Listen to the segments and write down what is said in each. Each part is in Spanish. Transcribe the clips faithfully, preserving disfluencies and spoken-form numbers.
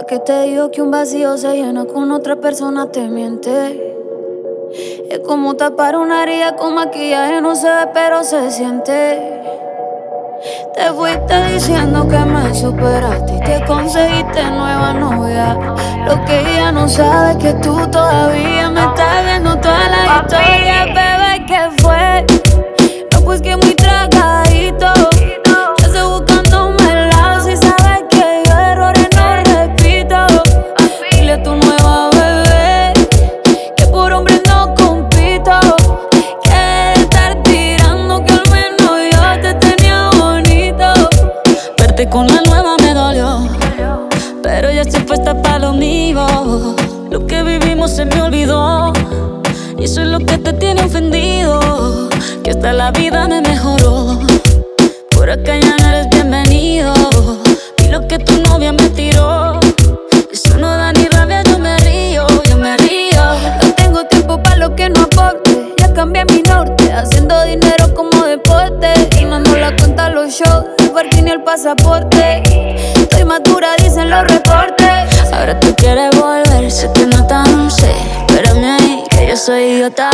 que te digo que un vacío se llena con otra persona te miente. Es como tapar una herida con maquillaje, no se ve pero se siente. Te fuiste diciendo que me superaste y que conseguiste nueva novia. Lo que ella no sabe es que tú todavía me estás viendo toda la historia. Bebé, ¿qué fue? No, pues que muy tragadito. Ya estoy buscándome el lado. Si sabes que yo errores no repito. Dile a tu nueva bebé que por hombre no compito. Que estar tirando que al menos yo te tenía bonito. Verte con la nueva me dolió, pero ya estoy puesta pa' lo mío. Lo que vivimos se me olvidó, y eso es lo que te tiene ofendido. Que hasta la vida me mejoró. Por acá ya no eres bienvenido. Y lo que tu novia me tiró, eso no da ni rabia, yo me río, yo me río. No tengo tiempo pa' lo que no aporte. Ya cambié mi norte, haciendo dinero como deporte. Y no nos la cuenta los shows, el parking y el pasaporte. Estoy madura, dicen los reportes. Ahora tú quieres volver, sé que no tan sé. Espérame ahí, que yo soy idiota.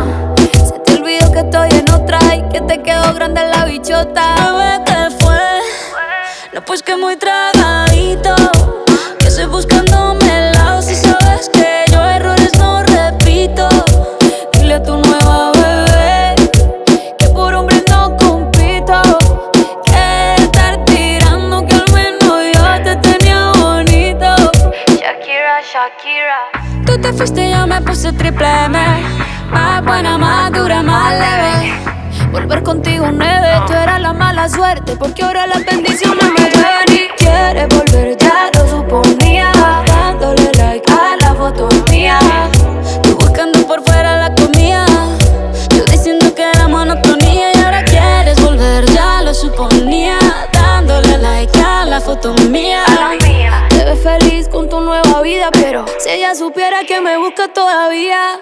Se te olvidó que estoy en otra y que te quedó grande la bichota. Bebé, ¿qué fue? No, pues que muy tragadito. Que estoy buscándome el lado. Si sabes que yo errores no repito. Dile a tu nueva bebé que por hombre no compito. Que estar tirando que al menos yo te tenía bonito. Shakira, Shakira. Tú te fuiste y yo me puse triple M. Más buena, más dura, más leve. Volver contigo nueve, tú eras la mala suerte, porque ahora las bendiciones me llueven. Y quieres volver, ya lo suponía, dándole like a la foto mía. Tú buscando por fuera la comida, yo diciendo que era monotonía. Y ahora quieres volver, ya lo suponía, dándole like a la foto mía. Te ves feliz con tu nueva vida, pero si ella supiera que me busca todavía.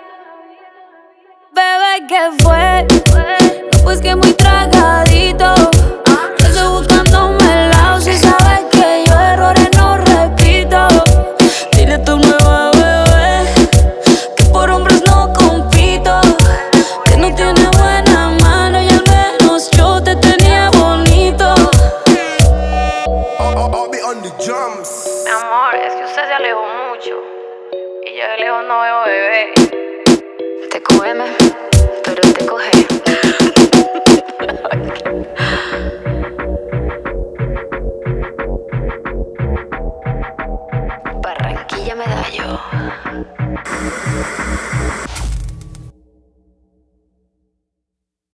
Bebé, ¿qué fue? No, pues que muy tragadito. Yo estoy buscándome el lado. Si sabes que yo errores no repito. Dile a tu nueva bebé que por hombres no compito. Que no tiene buena mano y al menos yo te tenía bonito. I'll, I'll, I'll be on the drums. Mi amor, es que usted se alejó mucho y yo de lejos no veo bebé. Te cógeme, pero te coge. Barranquilla Medallo.